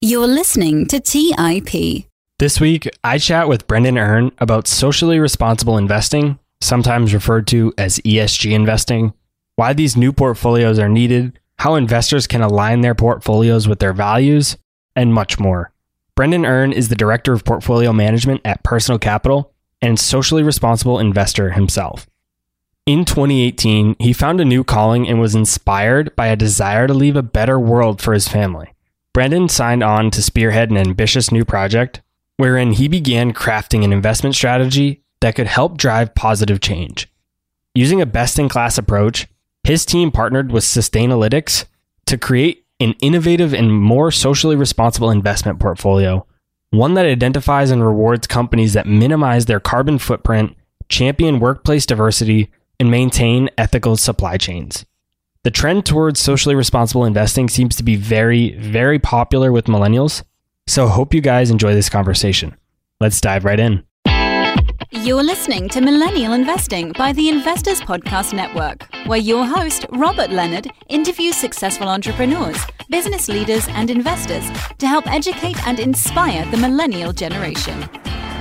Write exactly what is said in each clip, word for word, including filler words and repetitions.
You're listening to T I P. This week, I chat with Brendan Earn about socially responsible investing, sometimes referred to as E S G investing, why these new portfolios are needed, how investors can align their portfolios with their values, and much more. Brendan Earn is the Director of Portfolio Management at Personal Capital and socially responsible investor himself. In twenty eighteen, he found a new calling and was inspired by a desire to leave a better world for his family. Brendan signed on to spearhead an ambitious new project wherein he began crafting an investment strategy that could help drive positive change. Using a best-in-class approach, his team partnered with Sustainalytics to create an innovative and more socially responsible investment portfolio, one that identifies and rewards companies that minimize their carbon footprint, champion workplace diversity, and maintain ethical supply chains. The trend towards socially responsible investing seems to be very, very popular with millennials, so hope you guys enjoy this conversation. Let's dive right in. You're listening to Millennial Investing by the Investors Podcast Network, where your host, Robert Leonard, interviews successful entrepreneurs, business leaders, and investors to help educate and inspire the millennial generation.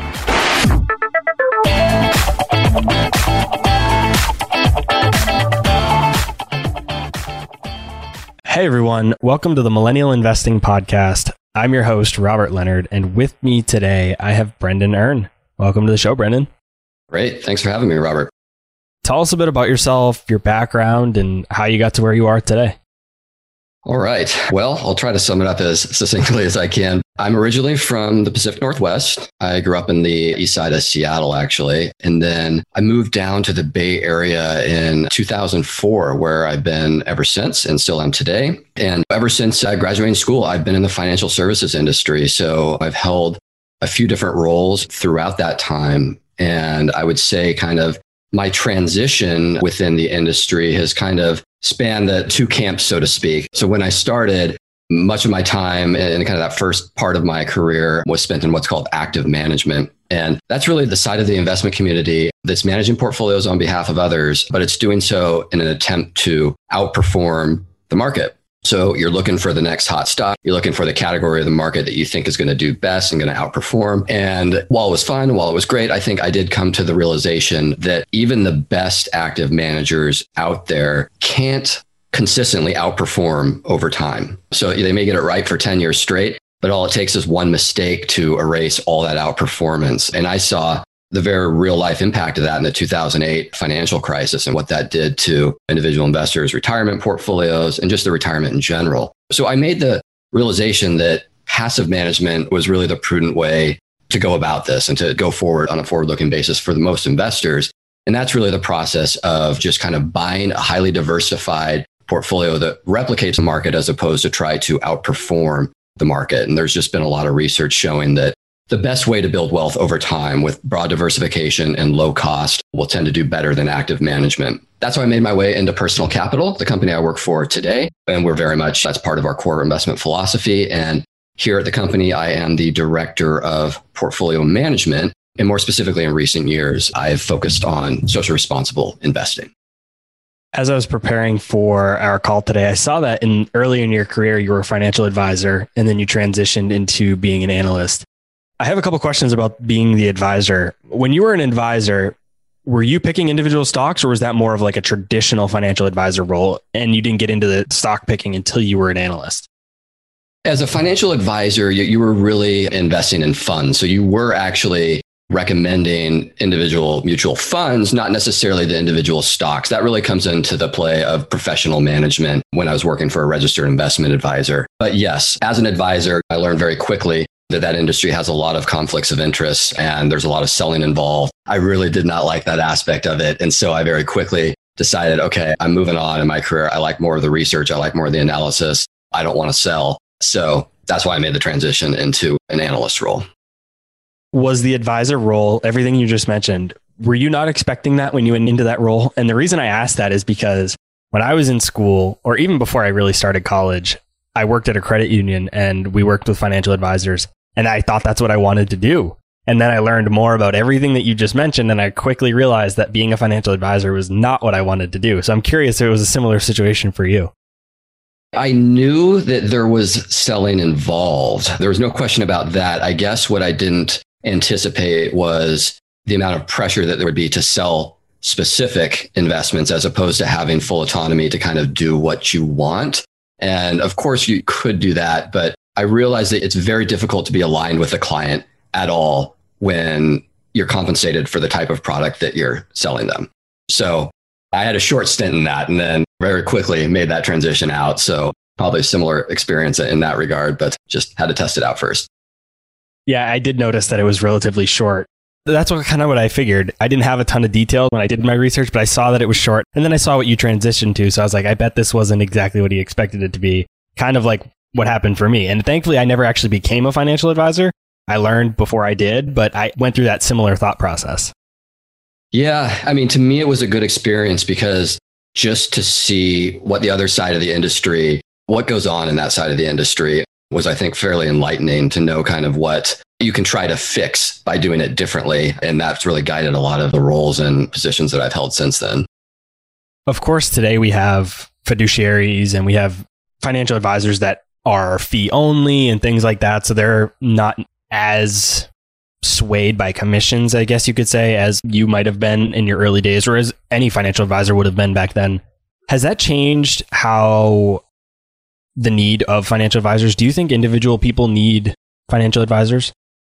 Hey everyone, welcome to the Millennial Investing Podcast. I'm your host, Robert Leonard, and with me today, I have Brendan Earn. Welcome to the show, Brendan. Great. Thanks for having me, Robert. Tell us a bit about yourself, your background, and how you got to where you are today. All right. Well, I'll try to sum it up as succinctly as I can. I'm originally from the Pacific Northwest. I grew up in the east side of Seattle, actually. And then I moved down to the Bay Area in two thousand four, where I've been ever since and still am today. And ever since I graduated school, I've been in the financial services industry. So I've held a few different roles throughout that time. And I would say kind of my transition within the industry has kind of spanned the two camps, so to speak. So when I started, much of my time in kind of that first part of my career was spent in what's called active management. And that's really the side of the investment community that's managing portfolios on behalf of others, but it's doing so in an attempt to outperform the market. So you're looking for the next hot stock. You're looking for the category of the market that you think is going to do best and going to outperform. And while it was fun, while it was great, I think I did come to the realization that even the best active managers out there can't consistently outperform over time. So they may get it right for ten years straight, but all it takes is one mistake to erase all that outperformance. And I saw the very real life impact of that in the two thousand eight financial crisis and what that did to individual investors' retirement portfolios and just the retirement in general. So I made the realization that passive management was really the prudent way to go about this and to go forward on a forward-looking basis for the most investors. And that's really the process of just kind of buying a highly diversified portfolio that replicates the market as opposed to try to outperform the market. And there's just been a lot of research showing that the best way to build wealth over time with broad diversification and low cost will tend to do better than active management. That's why I made my way into Personal Capital, the company I work for today. And we're very much, that's part of our core investment philosophy. And here at the company, I am the Director of Portfolio Management. And more specifically, in recent years, I've focused on social responsible investing. As I was preparing for our call today, I saw that in early in your career, you were a financial advisor, and then you transitioned into being an analyst. I have a couple questions about being the advisor. When you were an advisor, were you picking individual stocks, or was that more of like a traditional financial advisor role and you didn't get into the stock picking until you were an analyst? As a financial advisor, you, you were really investing in funds. So you were actually recommending individual mutual funds, not necessarily the individual stocks. That really comes into the play of professional management when I was working for a registered investment advisor. But yes, as an advisor, I learned very quickly that that industry has a lot of conflicts of interest and there's a lot of selling involved. I really did not like that aspect of it. And so I very quickly decided, okay, I'm moving on in my career. I like more of the research. I like more of the analysis. I don't want to sell. So that's why I made the transition into an analyst role. Was the advisor role, everything you just mentioned, were you not expecting that when you went into that role? And the reason I asked that is because when I was in school, or even before I really started college, I worked at a credit union and we worked with financial advisors. And I thought that's what I wanted to do. And then I learned more about everything that you just mentioned. And I quickly realized that being a financial advisor was not what I wanted to do. So I'm curious if it was a similar situation for you. I knew that there was selling involved. There was no question about that. I guess what I didn't anticipate was the amount of pressure that there would be to sell specific investments as opposed to having full autonomy to kind of do what you want. And of course you could do that, but I realized that it's very difficult to be aligned with the client at all when you're compensated for the type of product that you're selling them. So I had a short stint in that and then very quickly made that transition out. So probably a similar experience in that regard, but just had to test it out first. Yeah, I did notice that it was relatively short. That's what kind of what I figured. I didn't have a ton of detail when I did my research, but I saw that it was short. And then I saw what you transitioned to. So I was like, I bet this wasn't exactly what he expected it to be. Kind of like what happened for me. And thankfully, I never actually became a financial advisor. I learned before I did, but I went through that similar thought process. Yeah. I mean, to me, it was a good experience because just to see what the other side of the industry, what goes on in that side of the industry was, I think, fairly enlightening to know kind of what you can try to fix by doing it differently. And that's really guided a lot of the roles and positions that I've held since then. Of course, today we have fiduciaries and we have financial advisors that are fee only and things like that. So they're not as swayed by commissions, I guess you could say, as you might have been in your early days, or as any financial advisor would have been back then. Has that changed how the need of financial advisors? Do you think individual people need financial advisors?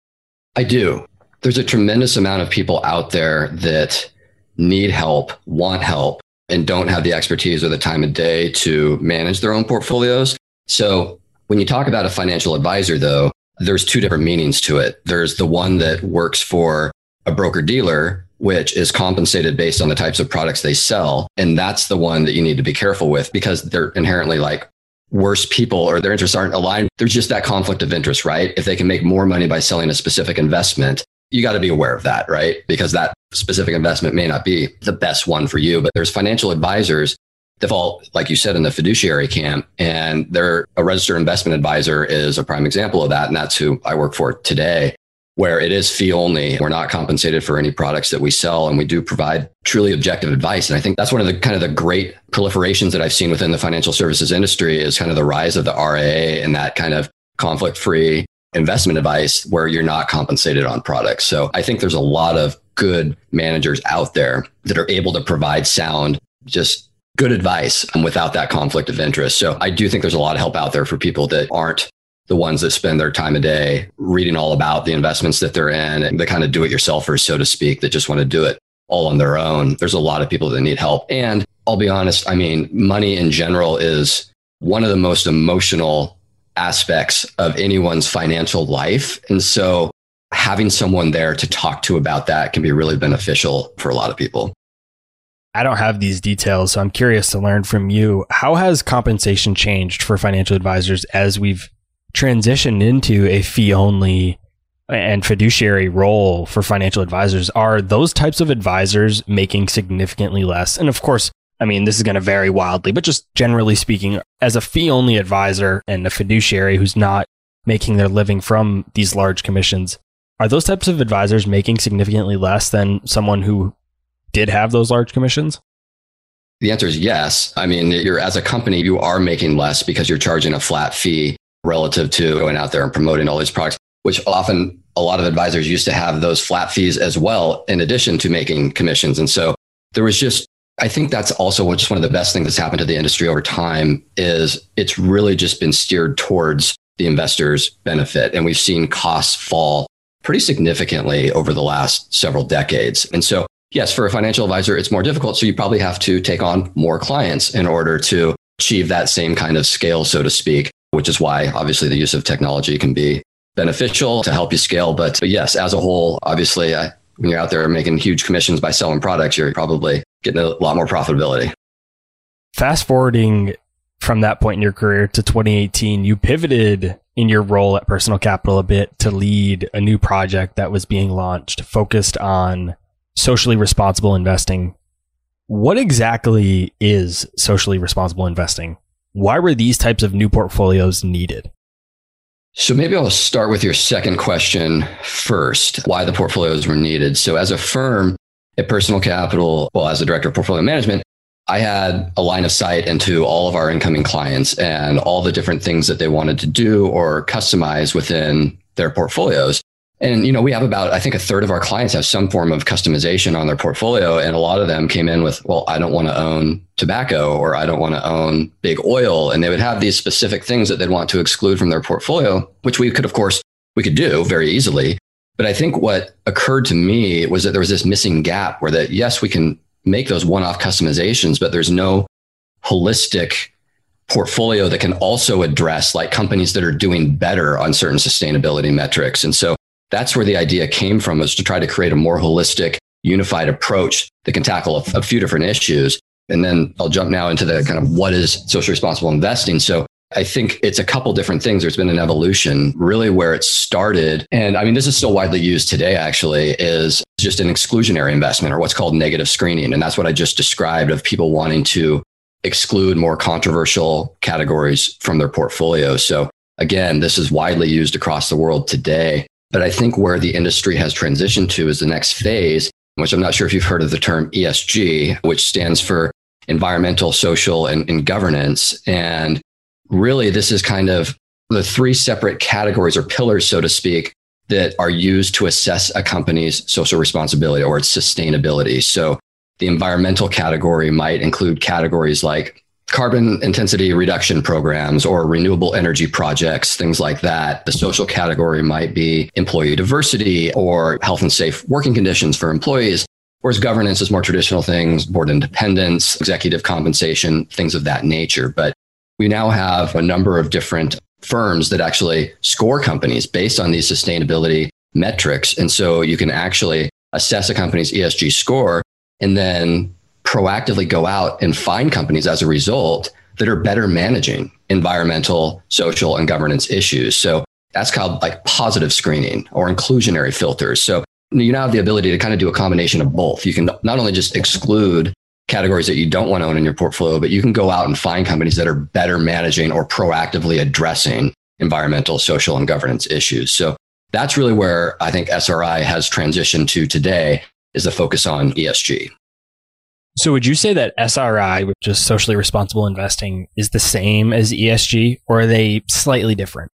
I do. There's a tremendous amount of people out there that need help, want help, and don't have the expertise or the time of day to manage their own portfolios. So when you talk about a financial advisor, though, there's two different meanings to it. There's the one that works for a broker dealer, which is compensated based on the types of products they sell. And that's the one that you need to be careful with because they're inherently like worse people or their interests aren't aligned. There's just that conflict of interest, right? If they can make more money by selling a specific investment, you got to be aware of that, right? Because that specific investment may not be the best one for you. But there's financial advisors that fall, like you said, in the fiduciary camp, and they're a registered investment advisor is a prime example of that. And that's who I work for today, where it is fee only. We're not compensated for any products that we sell, and we do provide truly objective advice. And I think that's one of the kind of the great proliferations that I've seen within the financial services industry is kind of the rise of the R I A and that kind of conflict-free investment advice where you're not compensated on products. So I think there's a lot of good managers out there that are able to provide sound, just good advice without that conflict of interest. So I do think there's a lot of help out there for people that aren't the ones that spend their time a day reading all about the investments that they're in and the kind of do-it-yourselfers, so to speak, that just want to do it all on their own. There's a lot of people that need help. And I'll be honest, I mean, money in general is one of the most emotional aspects of anyone's financial life. And so having someone there to talk to about that can be really beneficial for a lot of people. I don't have these details, so I'm curious to learn from you. How has compensation changed for financial advisors as we've transitioned into a fee-only and fiduciary role for financial advisors? Are those types of advisors making significantly less? And of course, I mean, this is going to vary wildly, but just generally speaking, as a fee-only advisor and a fiduciary who's not making their living from these large commissions, are those types of advisors making significantly less than someone who did have those large commissions? The answer is yes. I mean, you're as a company, you are making less because you're charging a flat fee relative to going out there and promoting all these products, which often a lot of advisors used to have those flat fees as well, in addition to making commissions. And so there was just, I think that's also just one of the best things that's happened to the industry over time is it's really just been steered towards the investor's benefit. And we've seen costs fall pretty significantly over the last several decades. And so yes, for a financial advisor, it's more difficult. So you probably have to take on more clients in order to achieve that same kind of scale, so to speak, which is why obviously the use of technology can be beneficial to help you scale. But, but yes, as a whole, obviously, uh, when you're out there making huge commissions by selling products, you're probably getting a lot more profitability. Fast forwarding from that point in your career to twenty eighteen, you pivoted in your role at Personal Capital a bit to lead a new project that was being launched focused on socially responsible investing. What exactly is socially responsible investing? Why were these types of new portfolios needed? So maybe I'll start with your second question first, why the portfolios were needed. So as a firm at Personal Capital, well, as the director of portfolio management, I had a line of sight into all of our incoming clients and all the different things that they wanted to do or customize within their portfolios. And, you know, we have about, I think a third of our clients have some form of customization on their portfolio. And a lot of them came in with, well, I don't want to own tobacco, or I don't want to own big oil. And they would have these specific things that they'd want to exclude from their portfolio, which we could, of course, we could do very easily. But I think what occurred to me was that there was this missing gap where that, yes, we can make those one-off customizations, but there's no holistic portfolio that can also address like companies that are doing better on certain sustainability metrics. And so that's where the idea came from, was to try to create a more holistic, unified approach that can tackle a, a few different issues. And then I'll jump now into the kind of what is socially responsible investing. So I think it's a couple different things. There's been an evolution really where it started. And I mean, this is still widely used today, actually, is just an exclusionary investment, or what's called negative screening. And that's what I just described, of people wanting to exclude more controversial categories from their portfolio. So again, this is widely used across the world today. But I think where the industry has transitioned to is the next phase, which I'm not sure if you've heard of the term E S G, which stands for environmental, social, and, and governance. And really, this is kind of the three separate categories or pillars, so to speak, that are used to assess a company's social responsibility or its sustainability. So the environmental category might include categories like carbon intensity reduction programs or renewable energy projects, things like that. The social category might be employee diversity or health and safe working conditions for employees, whereas governance is more traditional things, board independence, executive compensation, things of that nature. But we now have a number of different firms that actually score companies based on these sustainability metrics. And so you can actually assess a company's E S G score and then proactively go out and find companies as a result that are better managing environmental, social, and governance issues. So that's called like positive screening or inclusionary filters. So you now have the ability to kind of do a combination of both. You can not only just exclude categories that you don't want to own in your portfolio, but you can go out and find companies that are better managing or proactively addressing environmental, social, and governance issues. So that's really where I think S R I has transitioned to today, is the focus on E S G. So would you say that S R I, which is socially responsible investing, is the same as E S G, or are they slightly different?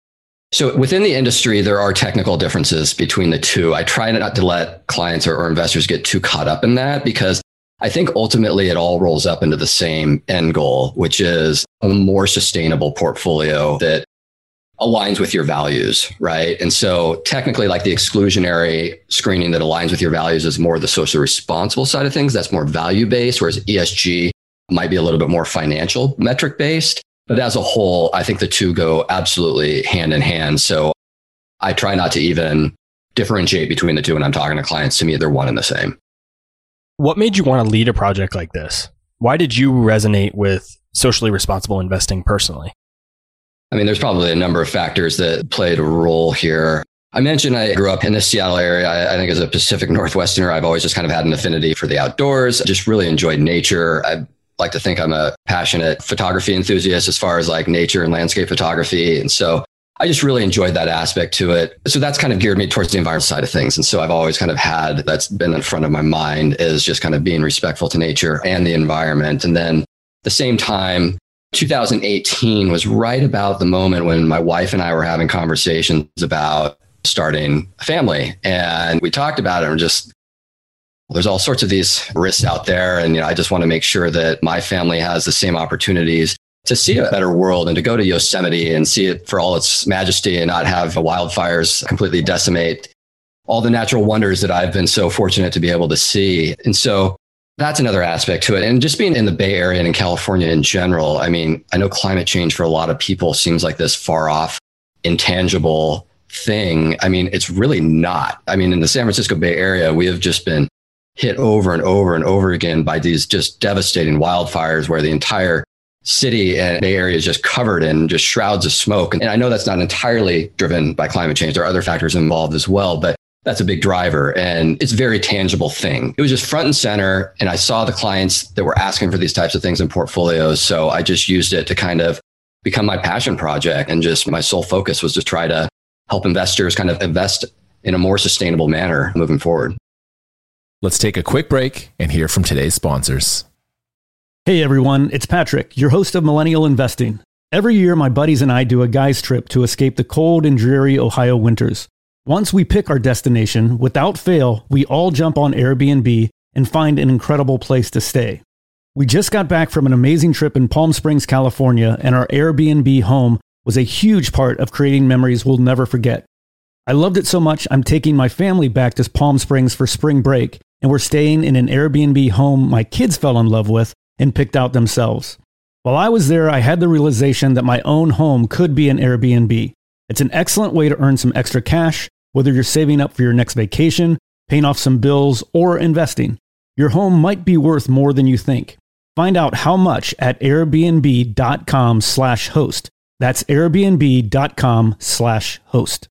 So within the industry, there are technical differences between the two. I try not to let clients or, or investors get too caught up in that, because I think ultimately it all rolls up into the same end goal, which is a more sustainable portfolio that aligns with your values, right? And so technically, like the exclusionary screening that aligns with your values is more the socially responsible side of things. That's more value-based, whereas E S G might be a little bit more financial metric-based. But as a whole, I think the two go absolutely hand in hand. So I try not to even differentiate between the two when I'm talking to clients. To me, they're one and the same. What made you want to lead a project like this? Why did you resonate with socially responsible investing personally? I mean, there's probably a number of factors that played a role here. I mentioned I grew up in the Seattle area. I, I think as a Pacific Northwesterner, I've always just kind of had an affinity for the outdoors. I just really enjoyed nature. I like to think I'm a passionate photography enthusiast as far as like nature and landscape photography. And so I just really enjoyed that aspect to it. So that's kind of geared me towards the environmental side of things. And so I've always kind of had, that's been in front of my mind, is just kind of being respectful to nature and the environment. And then at the same time, two thousand eighteen was right about the moment when my wife and I were having conversations about starting a family. And we talked about it and just, well, there's all sorts of these risks out there. And, you know, I just want to make sure that my family has the same opportunities to see a better world and to go to Yosemite and see it for all its majesty and not have wildfires completely decimate all the natural wonders that I've been so fortunate to be able to see. And so that's another aspect to it. And just being in the Bay Area and in California in general, I mean, I know climate change for a lot of people seems like this far off, intangible thing. I mean, it's really not. I mean, in the San Francisco Bay Area, we have just been hit over and over and over again by these just devastating wildfires where the entire city and Bay Area is just covered in just shrouds of smoke. And I know that's not entirely driven by climate change. There are other factors involved as well, but that's a big driver. And it's a very tangible thing. It was just front and center. And I saw the clients that were asking for these types of things in portfolios. So I just used it to kind of become my passion project. And just my sole focus was to try to help investors kind of invest in a more sustainable manner moving forward. Let's take a quick break and hear from today's sponsors. Hey everyone, it's Patrick, your host of Millennial Investing. Every year, my buddies and I do a guy's trip to escape the cold and dreary Ohio winters. Once we pick our destination, without fail, we all jump on Airbnb and find an incredible place to stay. We just got back from an amazing trip in Palm Springs, California, and our Airbnb home was a huge part of creating memories we'll never forget. I loved it so much, I'm taking my family back to Palm Springs for spring break, and we're staying in an Airbnb home my kids fell in love with and picked out themselves. While I was there, I had the realization that my own home could be an Airbnb. It's an excellent way to earn some extra cash, whether you're saving up for your next vacation, paying off some bills, or investing. Your home might be worth more than you think. Find out how much at airbnb.com slash host. That's airbnb.com slash host.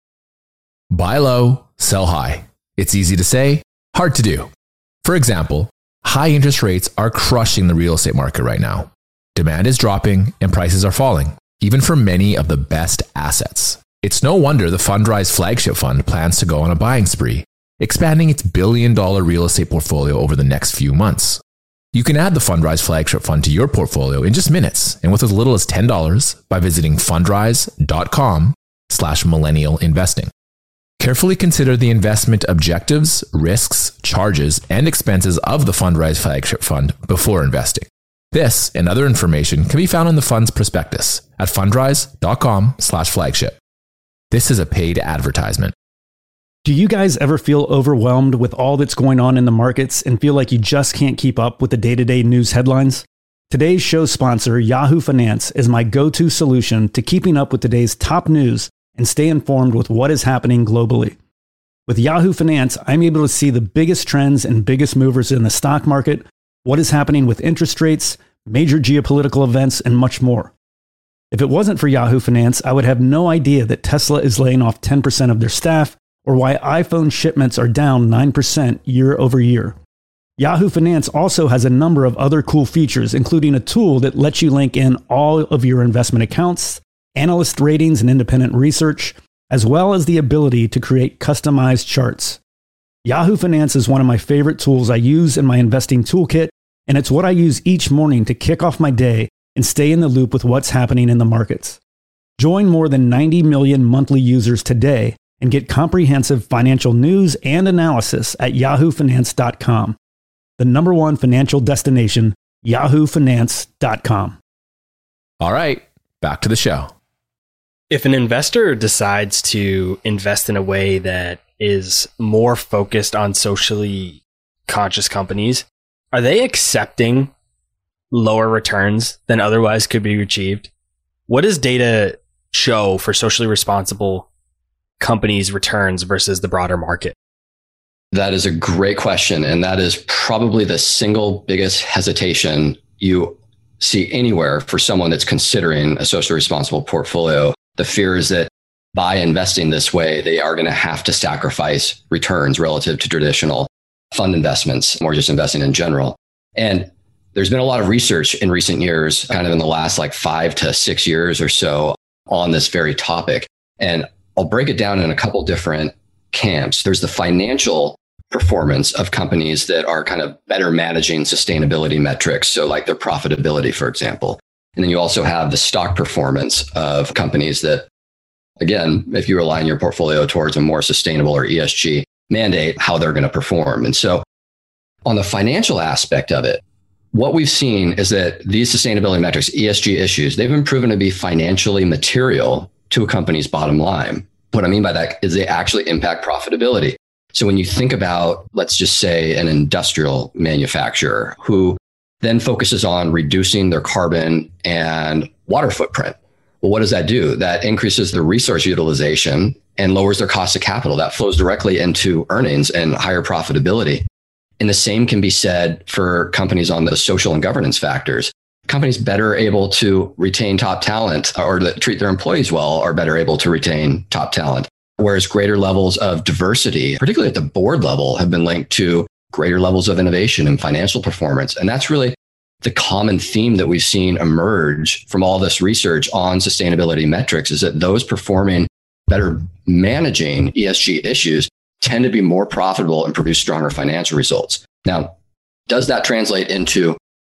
Buy low, sell high. It's easy to say, hard to do. For example, high interest rates are crushing the real estate market right now. Demand is dropping and prices are falling, even for many of the best assets. It's no wonder the Fundrise flagship fund plans to go on a buying spree, expanding its billion dollar real estate portfolio over the next few months. You can add the Fundrise flagship fund to your portfolio in just minutes and with as little as ten dollars by visiting fundrise.com slash millennial investing. Carefully consider the investment objectives, risks, charges, and expenses of the Fundrise flagship fund before investing. This and other information can be found in the fund's prospectus at fundrise.com slash flagship. This is a paid advertisement. Do you guys ever feel overwhelmed with all that's going on in the markets and feel like you just can't keep up with the day-to-day news headlines? Today's show sponsor, Yahoo Finance, is my go-to solution to keeping up with today's top news and stay informed with what is happening globally. With Yahoo Finance, I'm able to see the biggest trends and biggest movers in the stock market, what is happening with interest rates, major geopolitical events, and much more. If it wasn't for Yahoo Finance, I would have no idea that Tesla is laying off ten percent of their staff or why iPhone shipments are down nine percent year over year. Yahoo Finance also has a number of other cool features, including a tool that lets you link in all of your investment accounts, analyst ratings and independent research, as well as the ability to create customized charts. Yahoo Finance is one of my favorite tools I use in my investing toolkit, and it's what I use each morning to kick off my day and stay in the loop with what's happening in the markets. Join more than ninety million monthly users today and get comprehensive financial news and analysis at yahoo finance dot com. The number one financial destination, yahoo finance dot com. All right, back to the show. If an investor decides to invest in a way that is more focused on socially conscious companies, are they accepting lower returns than otherwise could be achieved? What does data show for socially responsible companies' returns versus the broader market? That is a great question. And that is probably the single biggest hesitation you see anywhere for someone that's considering a socially responsible portfolio. The fear is that by investing this way, they are going to have to sacrifice returns relative to traditional fund investments or just investing in general. And there's been a lot of research in recent years, kind of in the last like five to six years or so on this very topic. And I'll break it down in a couple different camps. There's the financial performance of companies that are kind of better managing sustainability metrics. So like their profitability, for example. And then you also have the stock performance of companies that, again, if you align your portfolio towards a more sustainable or E S G mandate, how they're going to perform. And so on the financial aspect of it, what we've seen is that these sustainability metrics, E S G issues, they've been proven to be financially material to a company's bottom line. What I mean by that is they actually impact profitability. So when you think about, let's just say, an industrial manufacturer who then focuses on reducing their carbon and water footprint. Well, what does that do? That increases their resource utilization and lowers their cost of capital. That flows directly into earnings and higher profitability. And the same can be said for companies on the social and governance factors. Companies better able to retain top talent or that treat their employees well are better able to retain top talent. Whereas greater levels of diversity, particularly at the board level, have been linked to greater levels of innovation and financial performance. And that's really the common theme that we've seen emerge from all this research on sustainability metrics, is that those performing better managing E S G issues tend to be more profitable and produce stronger financial results. Now, does that translate into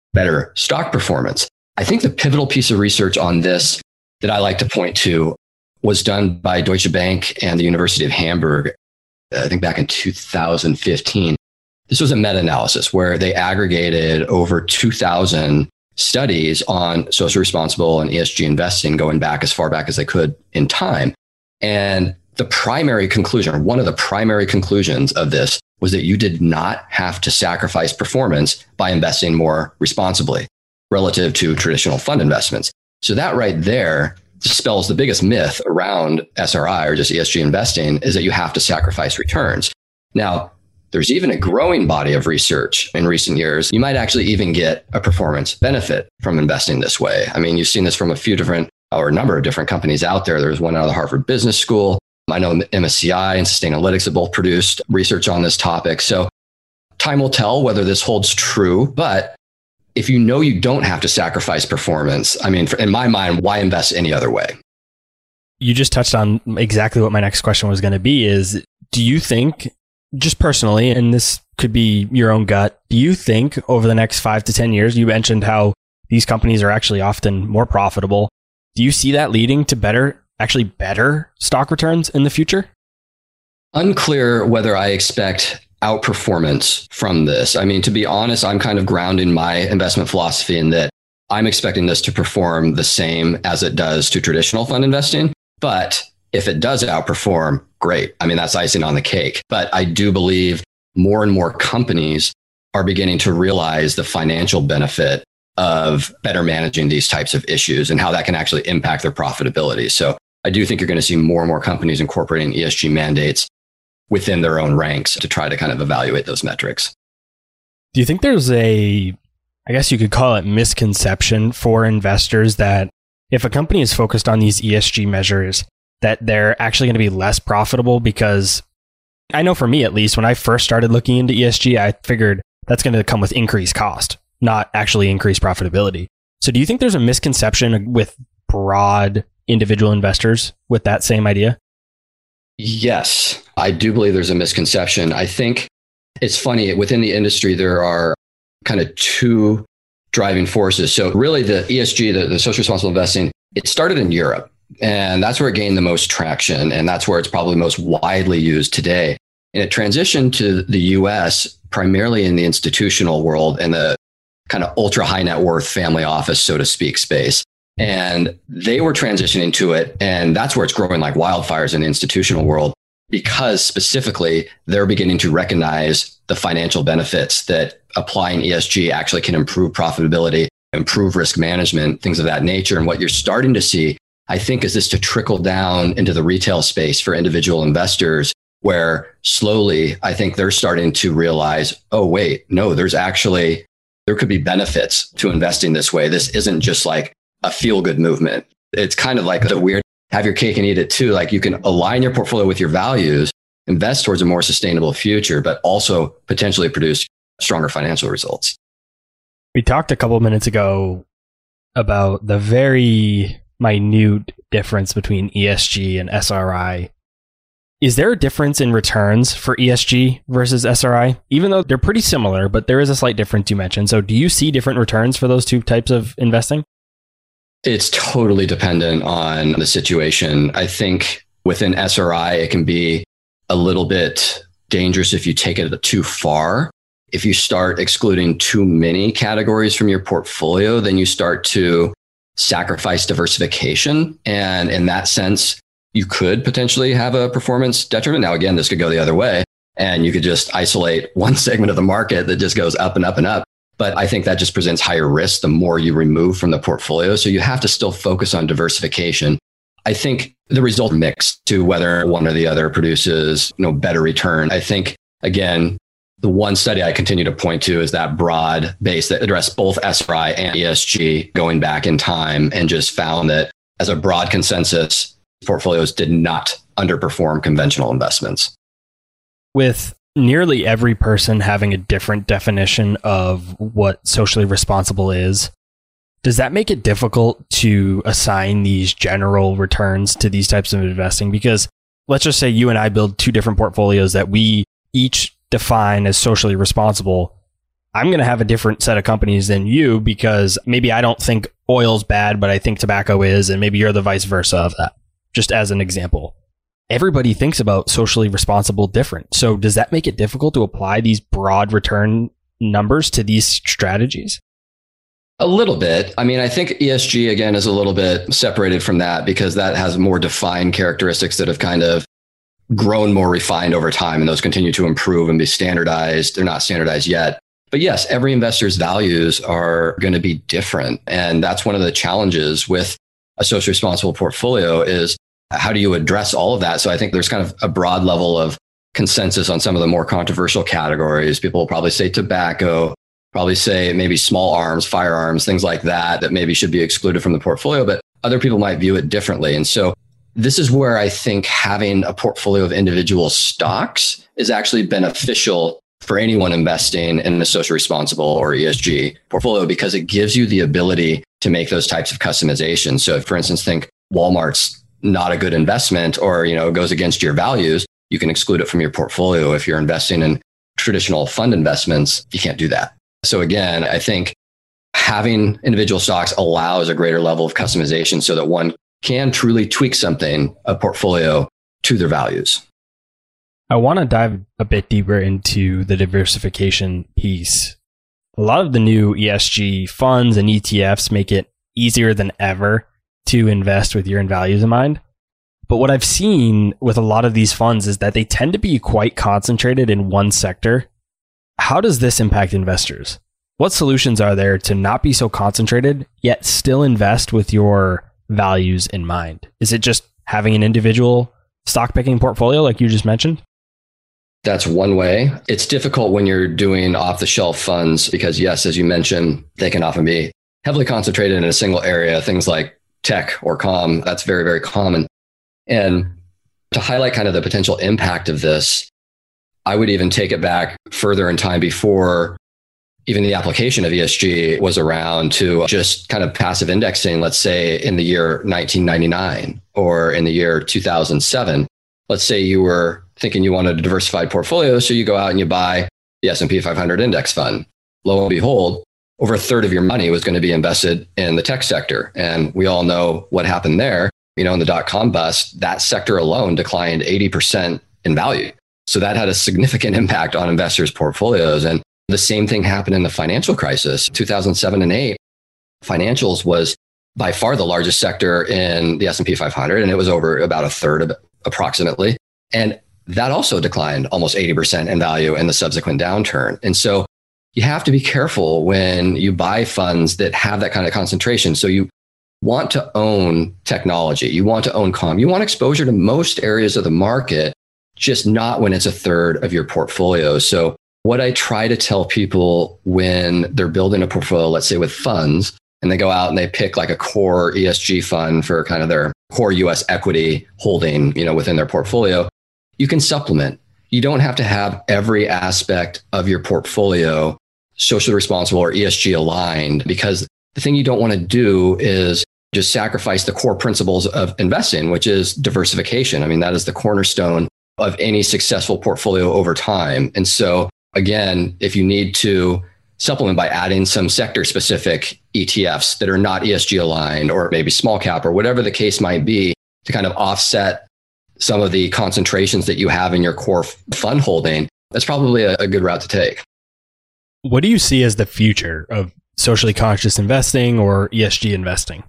better stock performance. I think the pivotal piece of research on this that I like to point to was done by Deutsche Bank and the University of Hamburg, I think back in two thousand fifteen. This was a meta-analysis where they aggregated over two thousand studies on socially responsible and E S G investing going back as far back as they could in time. And the primary conclusion, or one of the primary conclusions of this, was that you did not have to sacrifice performance by investing more responsibly relative to traditional fund investments. So that right there dispels the biggest myth around S R I or just E S G investing, is that you have to sacrifice returns. Now, there's even a growing body of research in recent years. You might actually even get a performance benefit from investing this way. I mean, you've seen this from a few different or a number of different companies out there. There's one out of the Harvard Business School. I know M S C I and Sustainalytics have both produced research on this topic. So time will tell whether this holds true. But if you know you don't have to sacrifice performance, I mean, in my mind, why invest any other way? You just touched on exactly what my next question was going to be is, do you think, just personally, and this could be your own gut, do you think over the next five to ten years, you mentioned how these companies are actually often more profitable. Do you see that leading to better, actually better stock returns in the future? Unclear whether I expect outperformance from this. I mean, to be honest, I'm kind of grounding my investment philosophy in that I'm expecting this to perform the same as it does to traditional fund investing. But if it does outperform, great. I mean, that's icing on the cake. But I do believe more and more companies are beginning to realize the financial benefit of better managing these types of issues and how that can actually impact their profitability. So I do think you're going to see more and more companies incorporating E S G mandates within their own ranks to try to kind of evaluate those metrics. Do you think there's a, I guess you could call it misconception for investors that if a company is focused on these E S G measures, that they're actually going to be less profitable? Because I know for me, at least, when I first started looking into E S G, I figured that's going to come with increased cost, not actually increased profitability. So do you think there's a misconception with broad individual investors with that same idea? Yes, I do believe there's a misconception. I think it's funny, within the industry, there are kind of two driving forces. So really the E S G, the, the social responsible investing, it started in Europe. And that's where it gained the most traction. And that's where it's probably most widely used today. And it transitioned to the U S primarily in the institutional world and the kind of ultra high net worth family office, so to speak, space. And they were transitioning to it. And that's where it's growing like wildfires in the institutional world, because specifically they're beginning to recognize the financial benefits that applying E S G actually can improve profitability, improve risk management, things of that nature. And what you're starting to see, I think, is this to trickle down into the retail space for individual investors, where slowly I think they're starting to realize, oh, wait, no, there's actually, there could be benefits to investing this way. This isn't just like a feel good movement. It's kind of like the weird have your cake and eat it too. Like you can align your portfolio with your values, invest towards a more sustainable future, but also potentially produce stronger financial results. We talked a couple of minutes ago about the very minute difference between E S G and S R I. Is there a difference in returns for E S G versus S R I? Even though they're pretty similar, but there is a slight difference you mentioned. So do you see different returns for those two types of investing? It's totally dependent on the situation. I think within S R I, it can be a little bit dangerous if you take it too far. If you start excluding too many categories from your portfolio, then you start to sacrifice diversification. And in that sense, you could potentially have a performance detriment. Now, again, this could go the other way, and you could just isolate one segment of the market that just goes up and up and up. But I think that just presents higher risk the more you remove from the portfolio. So you have to still focus on diversification. I think the result mix to whether one or the other produces, you know, better return. I think, again, the one study I continue to point to is that broad base that addressed both S R I and E S G going back in time, and just found that as a broad consensus, portfolios did not underperform conventional investments. With nearly every person having a different definition of what socially responsible is, does that make it difficult to assign these general returns to these types of investing? Because let's just say you and I build two different portfolios that we each define as socially responsible. I'm going to have a different set of companies than you because maybe I don't think oil's bad, but I think tobacco is, and maybe you're the vice versa of that, just as an example. Everybody thinks about socially responsible different. So does that make it difficult to apply these broad return numbers to these strategies? A little bit. I mean, I think E S G, again, is a little bit separated from that because that has more defined characteristics that have kind of grown more refined over time, and those continue to improve and be standardized. They're not standardized yet. But yes, every investor's values are going to be different. And that's one of the challenges with a socially responsible portfolio is how do you address all of that? So I think there's kind of a broad level of consensus on some of the more controversial categories. People will probably say tobacco, probably say maybe small arms, firearms, things like that, that maybe should be excluded from the portfolio, but other people might view it differently. And so this is where I think having a portfolio of individual stocks is actually beneficial for anyone investing in the social responsible or E S G portfolio, because it gives you the ability to make those types of customizations. So if, for instance, think Walmart's not a good investment or, you know, goes against your values, you can exclude it from your portfolio. If you're investing in traditional fund investments, you can't do that. So again, I think having individual stocks allows a greater level of customization so that one can truly tweak something, a portfolio, to their values. I want to dive a bit deeper into the diversification piece. A lot of the new E S G funds and E T Fs make it easier than ever to invest with year-end values in mind. But what I've seen with a lot of these funds is that they tend to be quite concentrated in one sector. How does this impact investors? What solutions are there to not be so concentrated, yet still invest with your values in mind? Is it just having an individual stock picking portfolio like you just mentioned? That's one way. It's difficult when you're doing off-the-shelf funds because, yes, as you mentioned, they can often be heavily concentrated in a single area, things like tech or comm. That's very, very common. And to highlight kind of the potential impact of this, I would even take it back further in time before even the application of E S G was around to just kind of passive indexing, let's say in the year nineteen ninety-nine or in the year two thousand seven. Let's say you were thinking you wanted a diversified portfolio, so you go out and you buy the S and P five hundred index fund. Lo and behold, over a third of your money was going to be invested in the tech sector. And we all know what happened there. You know, in the dot-com bust, that sector alone declined eighty percent in value. So that had a significant impact on investors' portfolios. And the same thing happened in the financial crisis, two thousand seven and eight. Financials was by far the largest sector in the S and P five hundred, and it was over about a third of it, approximately. And that also declined almost eighty percent in value in the subsequent downturn. And so you have to be careful when you buy funds that have that kind of concentration. So you want to own technology, you want to own comm, you want exposure to most areas of the market, just not when it's a third of your portfolio. So what I try to tell people when they're building a portfolio, let's say with funds, and they go out and they pick like a core E S G fund for kind of their core U S equity holding, you know, within their portfolio, you can supplement. You don't have to have every aspect of your portfolio socially responsible or E S G aligned, because the thing you don't want to do is just sacrifice the core principles of investing, which is diversification. I mean, that is the cornerstone of any successful portfolio over time. And so again, if you need to supplement by adding some sector specific E T Fs that are not E S G aligned, or maybe small cap or whatever the case might be, to kind of offset some of the concentrations that you have in your core fund holding, that's probably a, a good route to take. What do you see as the future of socially conscious investing or E S G investing?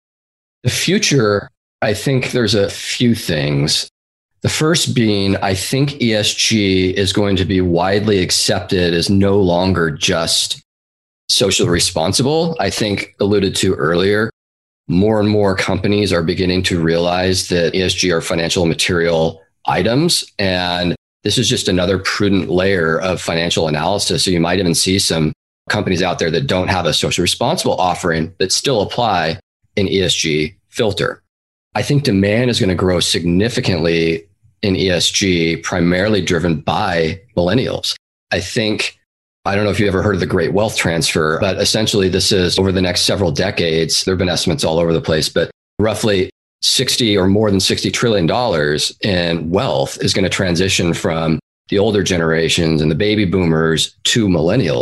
The future, I think there's a few things. The first being, I think E S G is going to be widely accepted as no longer just socially responsible. I think alluded to earlier, more and more companies are beginning to realize that E S G are financial material items. And this is just another prudent layer of financial analysis. So you might even see some companies out there that don't have a socially responsible offering that still apply an E S G filter. I think demand is going to grow significantly in E S G, primarily driven by millennials. I think, I don't know if you ever heard of the Great Wealth Transfer, but essentially this is over the next several decades, there have been estimates all over the place, but roughly sixty or more than sixty trillion dollars in wealth is going to transition from the older generations and the baby boomers to millennials.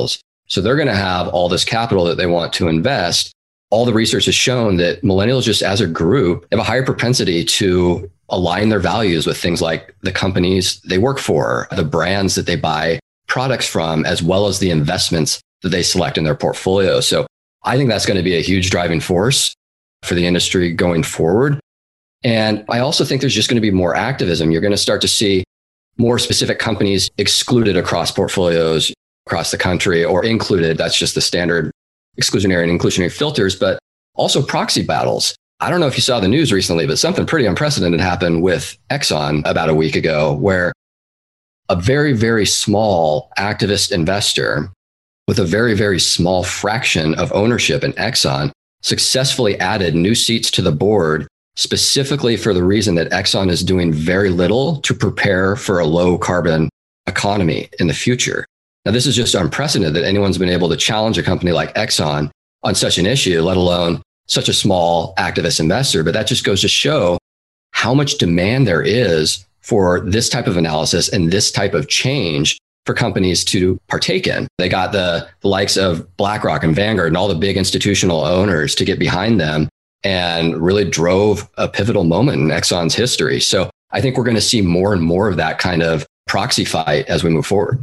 So they're going to have all this capital that they want to invest. All the research has shown that millennials, just as a group, have a higher propensity to align their values with things like the companies they work for, the brands that they buy products from, as well as the investments that they select in their portfolio. So I think that's going to be a huge driving force for the industry going forward. And I also think there's just going to be more activism. You're going to start to see more specific companies excluded across portfolios across the country, or included. That's just the standard exclusionary and inclusionary filters, but also proxy battles. I don't know if you saw the news recently, but something pretty unprecedented happened with Exxon about a week ago, where a very, very small activist investor with a very, very small fraction of ownership in Exxon successfully added new seats to the board, specifically for the reason that Exxon is doing very little to prepare for a low carbon economy in the future. Now, this is just unprecedented that anyone's been able to challenge a company like Exxon on such an issue, let alone such a small activist investor. But that just goes to show how much demand there is for this type of analysis and this type of change for companies to partake in. They got the, the likes of BlackRock and Vanguard and all the big institutional owners to get behind them, and really drove a pivotal moment in Exxon's history. So I think we're going to see more and more of that kind of proxy fight as we move forward.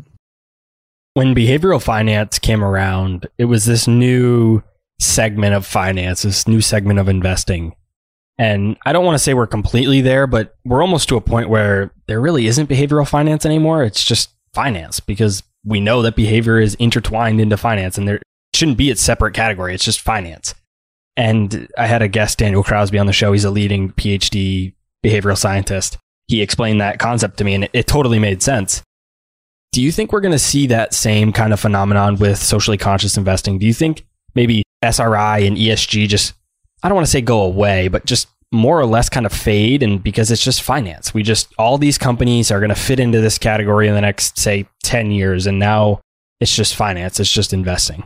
When behavioral finance came around, it was this new segment of finance, this new segment of investing. And I don't want to say we're completely there, but we're almost to a point where there really isn't behavioral finance anymore. It's just finance, because we know that behavior is intertwined into finance, and there shouldn't be its separate category. It's just finance. And I had a guest, Daniel Crosby, on the show. He's a leading P H D behavioral scientist. He explained that concept to me, and it, it totally made sense. Do you think we're going to see that same kind of phenomenon with socially conscious investing? Do you think maybe S R I and E S G just, I don't want to say go away, but just more or less kind of fade? And because it's just finance, we just, all these companies are going to fit into this category in the next, say, ten years. And now it's just finance. It's just investing.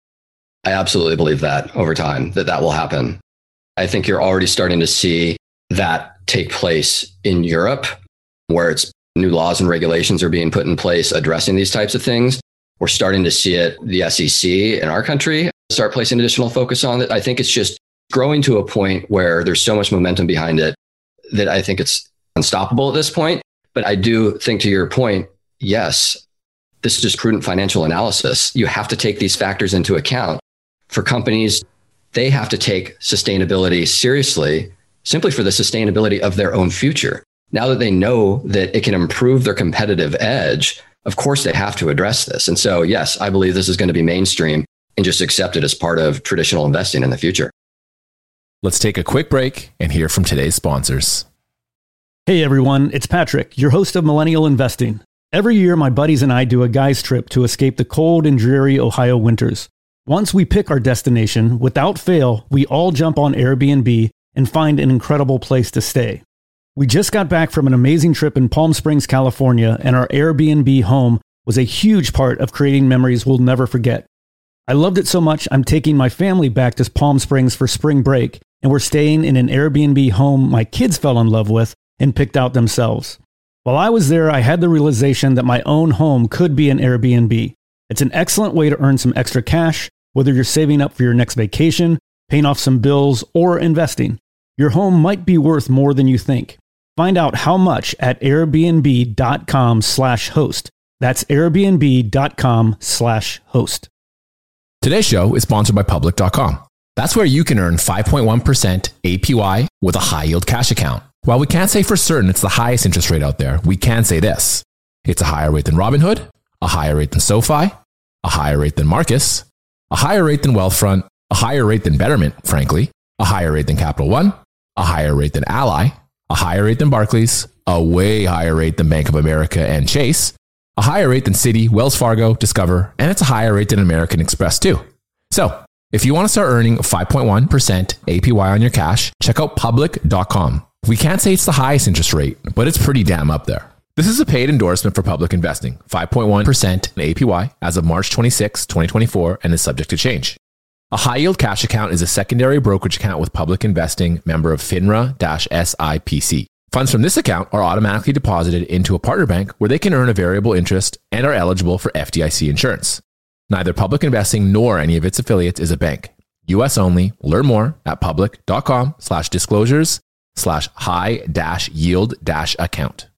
I absolutely believe that over time, that that will happen. I think you're already starting to see that take place in Europe, where it's new laws and regulations are being put in place addressing these types of things. We're starting to see it, the S E C in our country, start placing additional focus on it. I think it's just growing to a point where there's so much momentum behind it that I think it's unstoppable at this point. But I do think, to your point, yes, this is just prudent financial analysis. You have to take these factors into account. For companies, they have to take sustainability seriously, simply for the sustainability of their own future. Now that they know that it can improve their competitive edge, of course they have to address this. And so, yes, I believe this is going to be mainstream and just accepted as part of traditional investing in the future. Let's take a quick break and hear from today's sponsors. Hey everyone, it's Patrick, your host of Millennial Investing. Every year, my buddies and I do a guy's trip to escape the cold and dreary Ohio winters. Once we pick our destination, without fail, we all jump on Airbnb and find an incredible place to stay. We just got back from an amazing trip in Palm Springs, California, and our Airbnb home was a huge part of creating memories we'll never forget. I loved it so much, I'm taking my family back to Palm Springs for spring break, and we're staying in an Airbnb home my kids fell in love with and picked out themselves. While I was there, I had the realization that my own home could be an Airbnb. It's an excellent way to earn some extra cash, whether you're saving up for your next vacation, paying off some bills, or investing. Your home might be worth more than you think. Find out how much at airbnb.com slash host. That's airbnb.com slash host. Today's show is sponsored by public dot com. That's where you can earn five point one percent A P Y with a high yield cash account. While we can't say for certain it's the highest interest rate out there, we can say this. It's a higher rate than Robinhood, a higher rate than SoFi, a higher rate than Marcus, a higher rate than Wealthfront, a higher rate than Betterment, frankly, a higher rate than Capital One, a higher rate than Ally, a higher rate than Barclays, a way higher rate than Bank of America and Chase, a higher rate than Citi, Wells Fargo, Discover, and it's a higher rate than American Express too. So, if you want to start earning five point one percent A P Y on your cash, check out public dot com. We can't say it's the highest interest rate, but it's pretty damn up there. This is a paid endorsement for Public Investing, five point one percent A P Y as of March twenty-sixth, twenty twenty-four, and is subject to change. A high-yield cash account is a secondary brokerage account with Public Investing, member of FINRA-S I P C. Funds from this account are automatically deposited into a partner bank where they can earn a variable interest and are eligible for F D I C insurance. Neither Public Investing nor any of its affiliates is a bank. U S only. Learn more at public.com slash disclosures slash high dash yield dash account.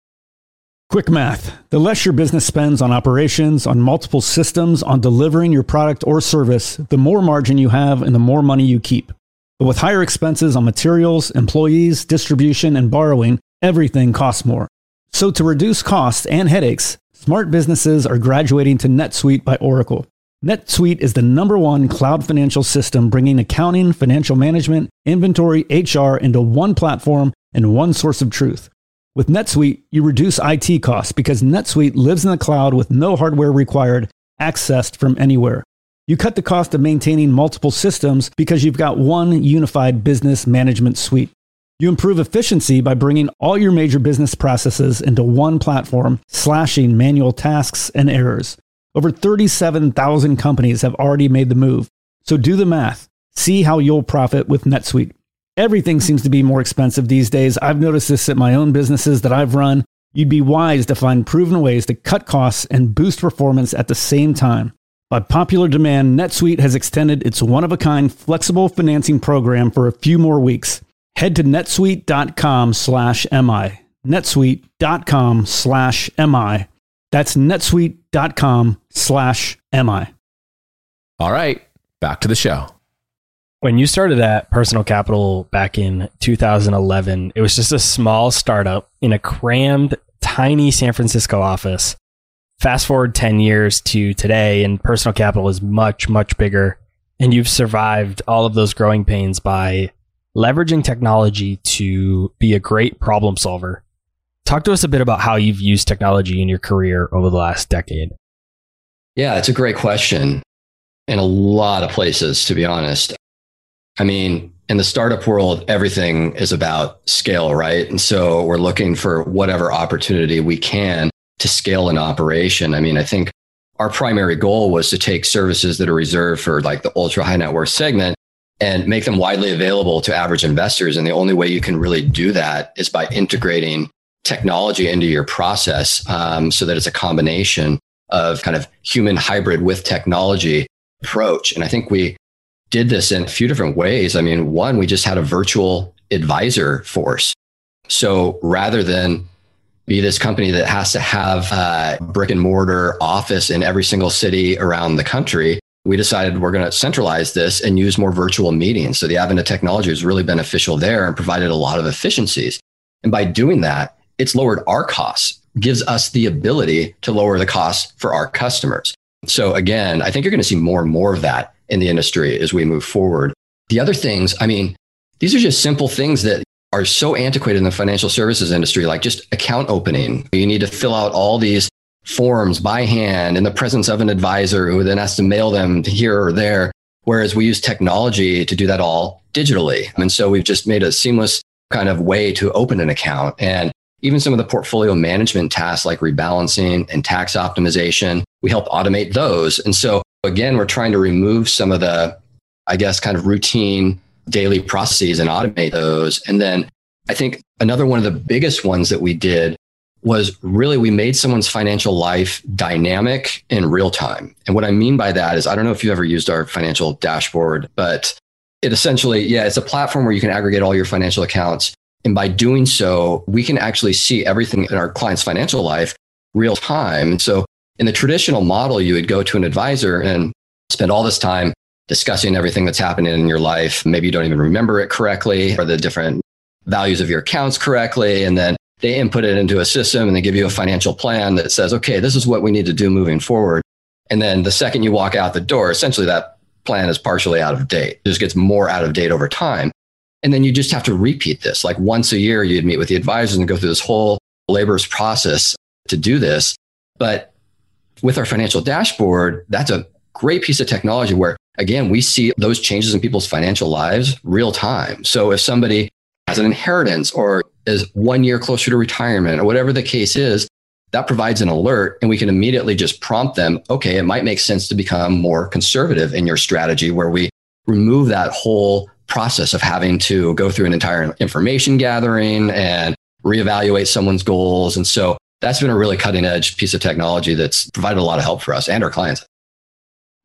Quick math. The less your business spends on operations, on multiple systems, on delivering your product or service, the more margin you have and the more money you keep. But with higher expenses on materials, employees, distribution, and borrowing, everything costs more. So to reduce costs and headaches, smart businesses are graduating to NetSuite by Oracle. NetSuite is the number one cloud financial system bringing accounting, financial management, inventory, H R into one platform and one source of truth. With NetSuite, you reduce I T costs because NetSuite lives in the cloud with no hardware required, accessed from anywhere. You cut the cost of maintaining multiple systems because you've got one unified business management suite. You improve efficiency by bringing all your major business processes into one platform, slashing manual tasks and errors. Over thirty-seven thousand companies have already made the move. So do the math. See how you'll profit with NetSuite. Everything seems to be more expensive these days. I've noticed this at my own businesses that I've run. You'd be wise to find proven ways to cut costs and boost performance at the same time. By popular demand, NetSuite has extended its one-of-a-kind flexible financing program for a few more weeks. Head to netsuite.com slash MI. netsuite.com slash MI. That's netsuite.com slash MI. All right, back to the show. When you started at Personal Capital back in two thousand eleven, it was just a small startup in a crammed, tiny San Francisco office. Fast forward ten years to today, and Personal Capital is much, much bigger. And you've survived all of those growing pains by leveraging technology to be a great problem solver. Talk to us a bit about how you've used technology in your career over the last decade. Yeah, it's a great question. In a lot of places, to be honest. I mean, in the startup world, everything is about scale, right? And so we're looking for whatever opportunity we can to scale an operation. I mean, I think our primary goal was to take services that are reserved for like the ultra high net worth segment and make them widely available to average investors. And the only way you can really do that is by integrating technology into your process, um, so that it's a combination of kind of human hybrid with technology approach. And I think we did this in a few different ways. I mean, one, we just had a virtual advisor force. So rather than be this company that has to have a brick and mortar office in every single city around the country, we decided we're going to centralize this and use more virtual meetings. So the advent of technology was really beneficial there and provided a lot of efficiencies. And by doing that, it's lowered our costs, gives us the ability to lower the costs for our customers. So again, I think you're going to see more and more of that in the industry as we move forward. The other things, I mean, these are just simple things that are so antiquated in the financial services industry, like just account opening. You need to fill out all these forms by hand in the presence of an advisor who then has to mail them to here or there. Whereas we use technology to do that all digitally. And so we've just made a seamless kind of way to open an account. And even some of the portfolio management tasks like rebalancing and tax optimization, we help automate those. And so again, we're trying to remove some of the, I guess, kind of routine daily processes and automate those. And then I think another one of the biggest ones that we did was really we made someone's financial life dynamic in real time. And what I mean by that is, I don't know if you've ever used our financial dashboard, but it essentially, yeah, it's a platform where you can aggregate all your financial accounts. And by doing so, we can actually see everything in our client's financial life real time. So in the traditional model, you would go to an advisor and spend all this time discussing everything that's happening in your life. Maybe you don't even remember it correctly or the different values of your accounts correctly. And then they input it into a system and they give you a financial plan that says, okay, this is what we need to do moving forward. And then the second you walk out the door, essentially that plan is partially out of date. It just gets more out of date over time. And then you just have to repeat this. Like once a year, you'd meet with the advisors and go through this whole laborious process to do this. But with our financial dashboard, that's a great piece of technology where, again, we see those changes in people's financial lives real time. So if somebody has an inheritance or is one year closer to retirement or whatever the case is, that provides an alert and we can immediately just prompt them, okay, it might make sense to become more conservative in your strategy, where we remove that whole process of having to go through an entire information gathering and reevaluate someone's goals. And so that's been a really cutting edge piece of technology that's provided a lot of help for us and our clients.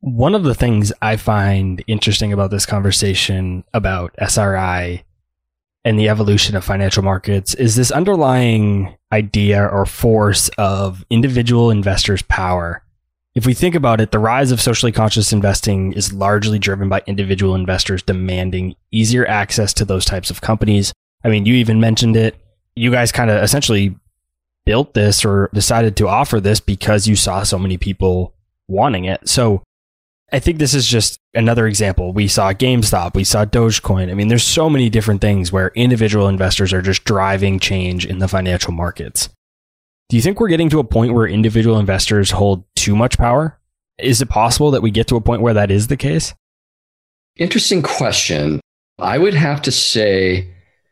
One of the things I find interesting about this conversation about S R I and the evolution of financial markets is this underlying idea or force of individual investors' power. If we think about it, the rise of socially conscious investing is largely driven by individual investors demanding easier access to those types of companies. I mean, you even mentioned it. You guys kind of essentially built this or decided to offer this because you saw so many people wanting it. So I think this is just another example. We saw GameStop, we saw Dogecoin. I mean, there's so many different things where individual investors are just driving change in the financial markets. Do you think we're getting to a point where individual investors hold too much power? Is it possible that we get to a point where that is the case? Interesting question. I would have to say,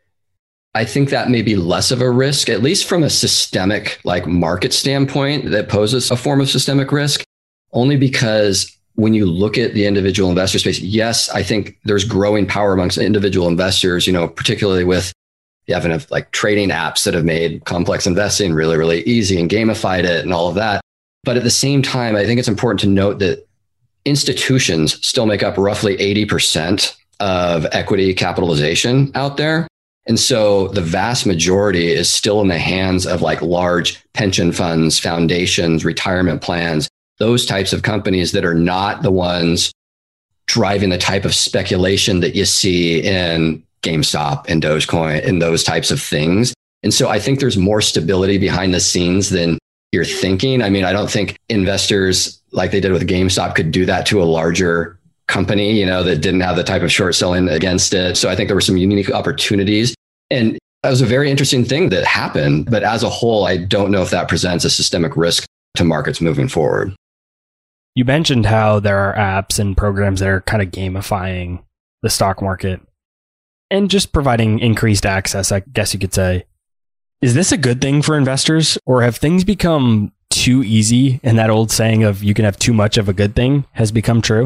I think that may be less of a risk, at least from a systemic like market standpoint that poses a form of systemic risk, only because when you look at the individual investor space, yes, I think there's growing power amongst individual investors, you know, particularly with the advent of like trading apps that have made complex investing really, really easy and gamified it and all of that. But at the same time, I think it's important to note that institutions still make up roughly eighty percent of equity capitalization out there. And so the vast majority is still in the hands of like large pension funds, foundations, retirement plans, those types of companies that are not the ones driving the type of speculation that you see in GameStop and Dogecoin and those types of things. And so I think there's more stability behind the scenes than you're thinking. I mean, I don't think investors like they did with GameStop could do that to a larger company, you know, that didn't have the type of short selling against it. So I think there were some unique opportunities. And that was a very interesting thing that happened. But as a whole, I don't know if that presents a systemic risk to markets moving forward. You mentioned how there are apps and programs that are kind of gamifying the stock market and just providing increased access, I guess you could say. Is this a good thing for investors, or have things become too easy and that old saying of you can have too much of a good thing has become true?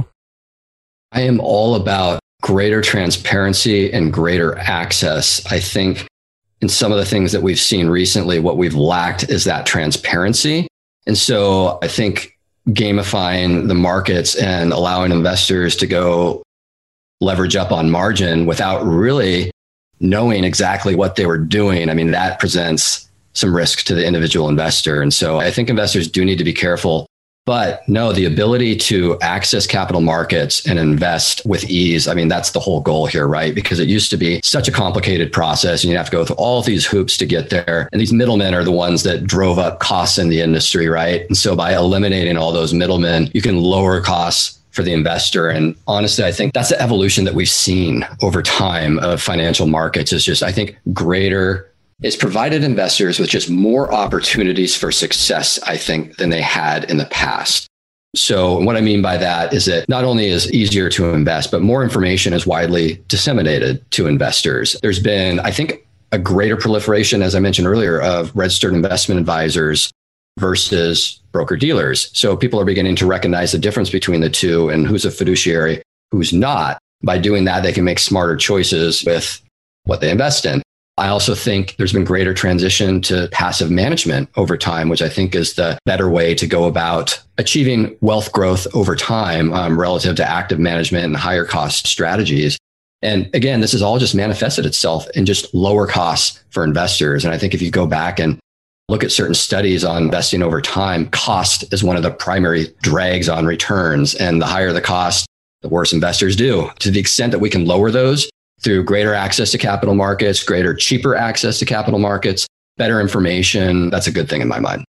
I am all about greater transparency and greater access. I think in some of the things that we've seen recently, what we've lacked is that transparency. And so I think gamifying the markets and allowing investors to go leverage up on margin without really knowing exactly what they were doing, I mean, that presents some risk to the individual investor. And so I think investors do need to be careful. But no, the ability to access capital markets and invest with ease, I mean, that's the whole goal here, right? Because it used to be such a complicated process and you have to go through all of these hoops to get there. And these middlemen are the ones that drove up costs in the industry, right? And so by eliminating all those middlemen, you can lower costs for the investor. And honestly, I think that's the evolution that we've seen over time of financial markets is just, I think, greater. It's provided investors with just more opportunities for success, I think, than they had in the past. So what I mean by that is that not only is it easier to invest, but more information is widely disseminated to investors. There's been, I think, a greater proliferation, as I mentioned earlier, of registered investment advisors versus broker dealers. So people are beginning to recognize the difference between the two and who's a fiduciary, who's not. By doing that, they can make smarter choices with what they invest in. I also think there's been greater transition to passive management over time, which I think is the better way to go about achieving wealth growth over time um, relative to active management and higher cost strategies. And again, this has all just manifested itself in just lower costs for investors. And I think if you go back and look at certain studies on investing over time, cost is one of the primary drags on returns. And the higher the cost, the worse investors do. To the extent that we can lower those, through greater access to capital markets, greater, cheaper access to capital markets, better information, that's a good thing in my mind.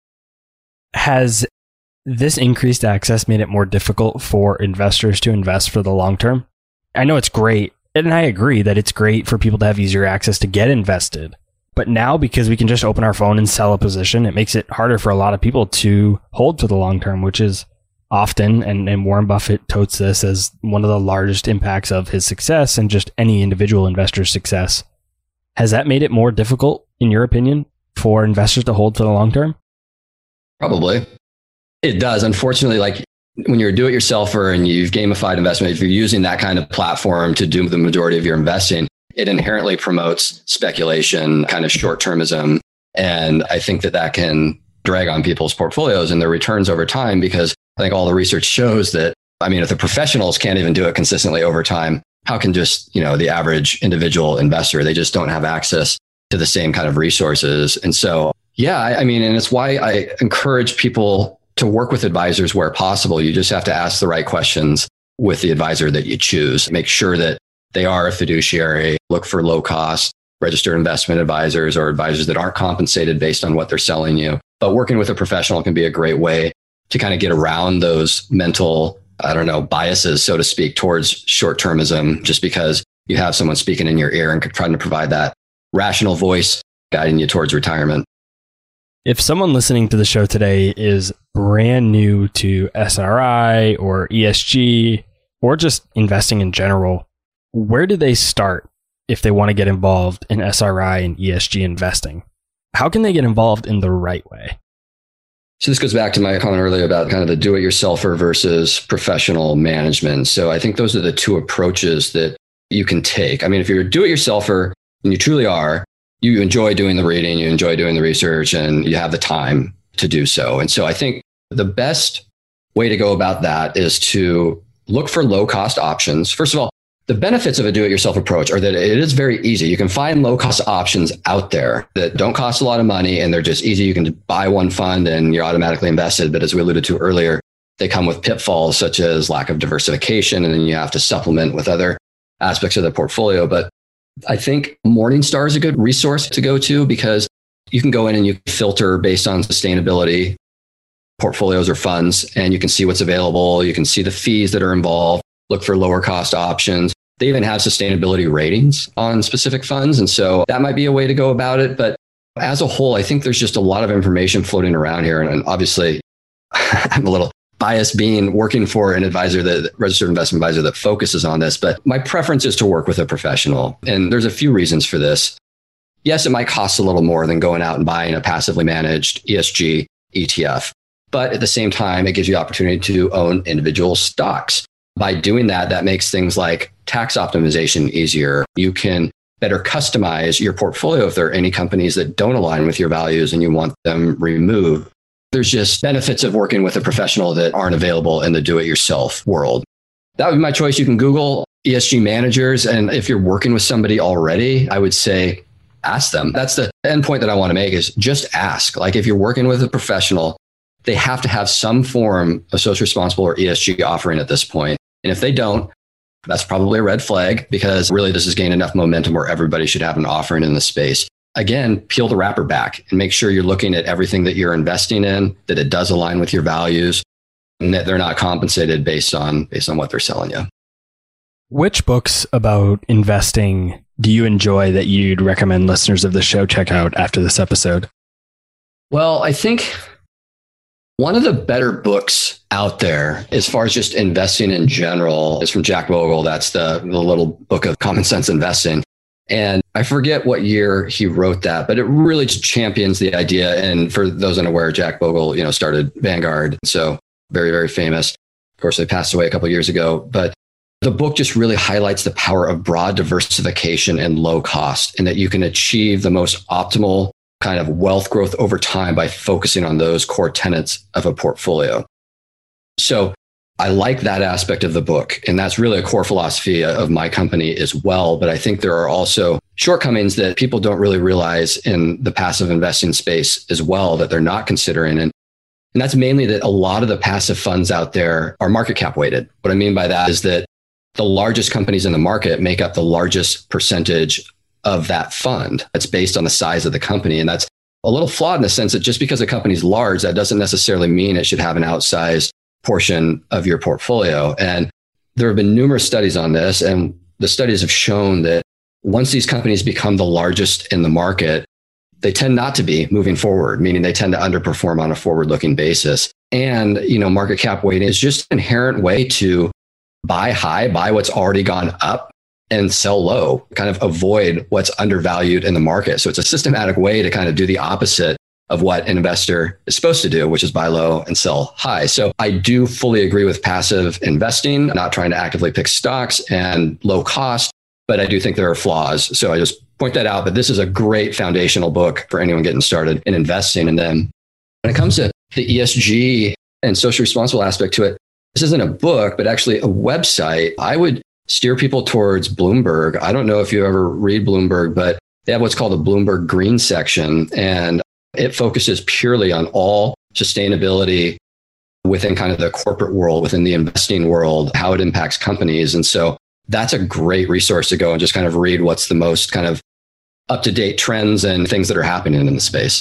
Has this increased access made it more difficult for investors to invest for the long term? I know it's great, and I agree that it's great for people to have easier access to get invested. But now, because we can just open our phone and sell a position, it makes it harder for a lot of people to hold for the long term, which is often, and, and Warren Buffett totes this as one of the largest impacts of his success and just any individual investor's success. Has that made it more difficult, in your opinion, for investors to hold for the long term? Probably. It does. Unfortunately, like when you're a do-it-yourselfer and you've gamified investment, if you're using that kind of platform to do the majority of your investing, it inherently promotes speculation, kind of short-termism. And I think that that can drag on people's portfolios and their returns over time, because I think all the research shows that I mean, if the professionals can't even do it consistently over time, how can just, you know, the average individual investor, they just don't have access to the same kind of resources. And so, yeah, I, I mean, and it's why I encourage people to work with advisors where possible. You just have to ask the right questions with the advisor that you choose. Make sure that they are a fiduciary. Look for low cost registered investment advisors or advisors that aren't compensated based on what they're selling you. But working with a professional can be a great way to kind of get around those mental, I don't know, biases, so to speak, towards short-termism, just because you have someone speaking in your ear and trying to provide that rational voice guiding you towards retirement. If someone listening to the show today is brand new to S R I or E S G or just investing in general, where do they start if they want to get involved in S R I and E S G investing? How can they get involved in the right way? So this goes back to my comment earlier about kind of the do-it-yourselfer versus professional management. So I think those are the two approaches that you can take. I mean, if you're a do-it-yourselfer, and you truly are, you enjoy doing the reading, you enjoy doing the research, and you have the time to do so. And so I think the best way to go about that is to look for low-cost options. First of all, the benefits of a do-it-yourself approach are that it is very easy. You can find low-cost options out there that don't cost a lot of money, and they're just easy. You can buy one fund and you're automatically invested. But as we alluded to earlier, they come with pitfalls such as lack of diversification, and then you have to supplement with other aspects of the portfolio. But I think Morningstar is a good resource to go to because you can go in and you filter based on sustainability portfolios or funds, and you can see what's available. You can see the fees that are involved. Look for lower cost options. They even have sustainability ratings on specific funds. And so that might be a way to go about it. But as a whole, I think there's just a lot of information floating around here. And obviously, I'm a little biased being working for an advisor, that registered investment advisor that focuses on this. But my preference is to work with a professional. And there's a few reasons for this. Yes, it might cost a little more than going out and buying a passively managed E S G E T F. But at the same time, it gives you the opportunity to own individual stocks. By doing that, that makes things like tax optimization easier. You can better customize your portfolio if there are any companies that don't align with your values and you want them removed. There's just benefits of working with a professional that aren't available in the do-it-yourself world. That would be my choice. You can Google E S G managers. And if you're working with somebody already, I would say ask them. That's the end point that I want to make is just ask. Like if you're working with a professional, they have to have some form of social responsible or E S G offering at this point. And if they don't, that's probably a red flag because really this has gained enough momentum where everybody should have an offering in the space. Again, peel the wrapper back and make sure you're looking at everything that you're investing in, that it does align with your values, and that they're not compensated based on based on what they're selling you. Which books about investing do you enjoy that you'd recommend listeners of the show check out after this episode? Well, I think one of the better books out there, as far as just investing in general, is from Jack Bogle. That's the, the little book of common sense investing. And I forget what year he wrote that, but it really just champions the idea. And for those unaware, Jack Bogle, you know, started Vanguard. So very, very famous. Of course, they passed away a couple of years ago. But the book just really highlights the power of broad diversification and low cost, and that you can achieve the most optimal kind of wealth growth over time by focusing on those core tenets of a portfolio. So I like that aspect of the book. And that's really a core philosophy of my company as well. But I think there are also shortcomings that people don't really realize in the passive investing space as well that they're not considering. And, and that's mainly that a lot of the passive funds out there are market cap weighted. What I mean by that is that the largest companies in the market make up the largest percentage of that fund. It's based on the size of the company. And that's a little flawed in the sense that just because a company's large, that doesn't necessarily mean it should have an outsized portion of your portfolio. And there have been numerous studies on this. And the studies have shown that once these companies become the largest in the market, they tend not to be moving forward, meaning they tend to underperform on a forward-looking basis. And, you know, market cap weighting is just an inherent way to buy high, buy what's already gone up, and sell low, kind of avoid what's undervalued in the market. So it's a systematic way to kind of do the opposite of what an investor is supposed to do, which is buy low and sell high. So I do fully agree with passive investing, not trying to actively pick stocks and low cost, but I do think there are flaws. So I just point that out. But this is a great foundational book for anyone getting started in investing. And then when it comes to the E S G and social responsible aspect to it, this isn't a book, but actually a website, I would steer people towards Bloomberg. I don't know if you ever read Bloomberg, but they have what's called a Bloomberg Green section, and it focuses purely on all sustainability within kind of the corporate world, within the investing world, how it impacts companies. And so that's a great resource to go and just kind of read what's the most kind of up-to-date trends and things that are happening in the space.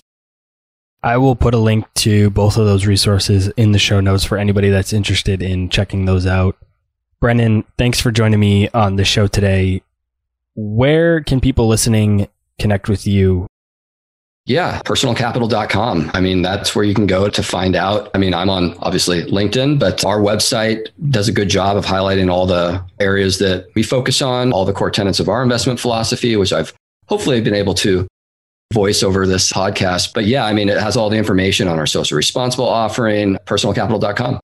I will put a link to both of those resources in the show notes for anybody that's interested in checking those out. Brendan, thanks for joining me on the show today. Where can people listening connect with you? Yeah, personal capital dot com. I mean, that's where you can go to find out. I mean, I'm on obviously LinkedIn, but our website does a good job of highlighting all the areas that we focus on, all the core tenets of our investment philosophy, which I've hopefully been able to voice over this podcast. But yeah, I mean, it has all the information on our social responsible offering, personal capital dot com.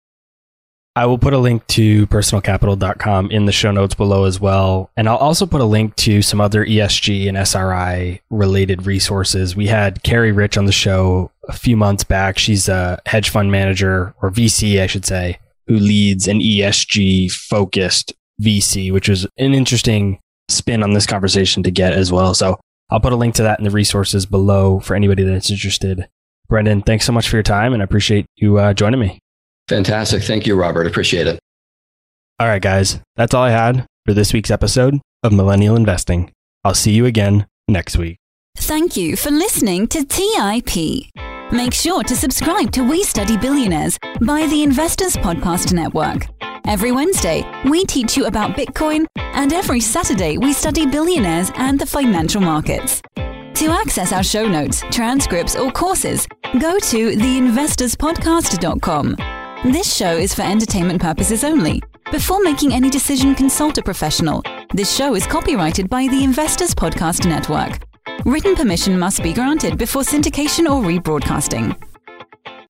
I will put a link to personal capital dot com in the show notes below as well. And I'll also put a link to some other E S G and S R I related resources. We had Carrie Rich on the show a few months back. She's a hedge fund manager, or V C, I should say, who leads an E S G focused V C, which was an interesting spin on this conversation to get as well. So I'll put a link to that in the resources below for anybody that's interested. Brendan, thanks so much for your time, and I appreciate you uh, joining me. Fantastic. Thank you, Robert. Appreciate it. All right, guys. That's all I had for this week's episode of Millennial Investing. I'll see you again next week. Thank you for listening to T I P. Make sure to subscribe to We Study Billionaires by the Investors Podcast Network. Every Wednesday, we teach you about Bitcoin, and every Saturday, we study billionaires and the financial markets. To access our show notes, transcripts, or courses, go to the investors podcast dot com. This show is for entertainment purposes only. Before making any decision, consult a professional. This show is copyrighted by the Investors Podcast Network. Written permission must be granted before syndication or rebroadcasting.